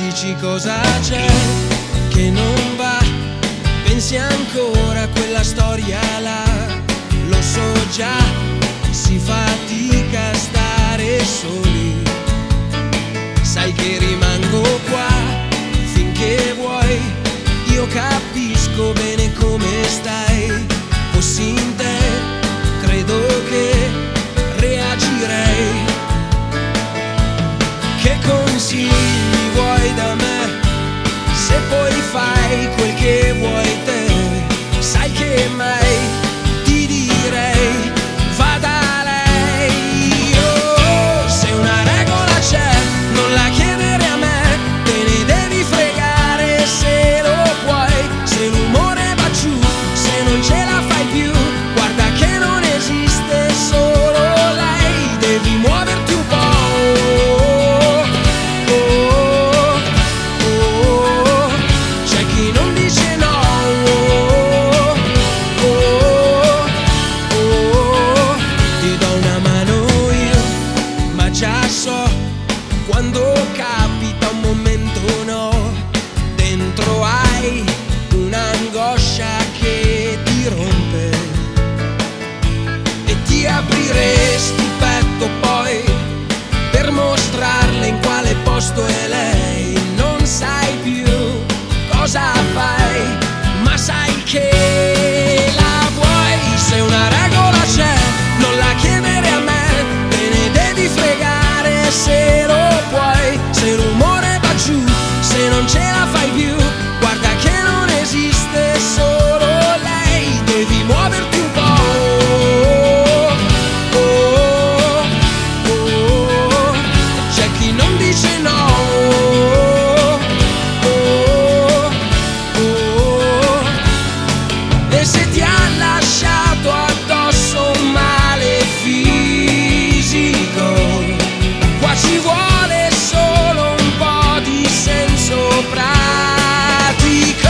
dici cosa c'è che non va, pensi ancora a quella storia là. Lo so già, si fatica a stare soli. Sai che rimango qua finché vuoi, io capisco bene come stai. Fossi in te, credo che reagirei. Che consigli vuoi da me, se poi fai quel che vuoi te? Sai che mai ti direi va da lei. Oh, se una regola c'è non la chiedere a me, te ne devi fregare se lo puoi. Se l'umore va giù, se non ce la fai più, guarda che non esiste solo lei. Devi muoverti un po'. Quando capita un momento no, dentro hai un'angoscia che ti rompe e ti apriresti il petto poi per mostrarle in quale posto è lei. Non sai più cosa fai, ma sai che la vuoi. Se una regola c'è non la chiedere a me, te ne devi fregare se lo puoi. Se l'umore va giù, se non ce la fai più, guarda che non esiste solo lei. Devi muoverti un po'. C'è chi non dice no. E se ti ha lasciato addosso un male fisico, qua ci vuole solo un po' di senso pratico.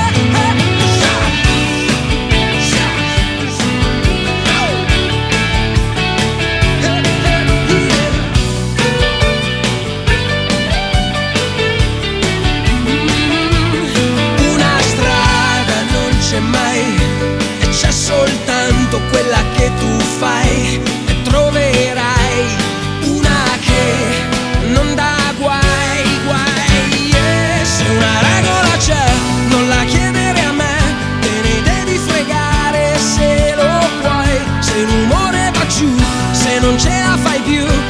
Una strada non c'è mai, e c'è soltanto quella che tu fai, e troverai una che non dà guai, guai. Se una regola c'è non la chiedere a me, te ne devi fregare se lo puoi. Se l'umore va giù, se non ce la fai più,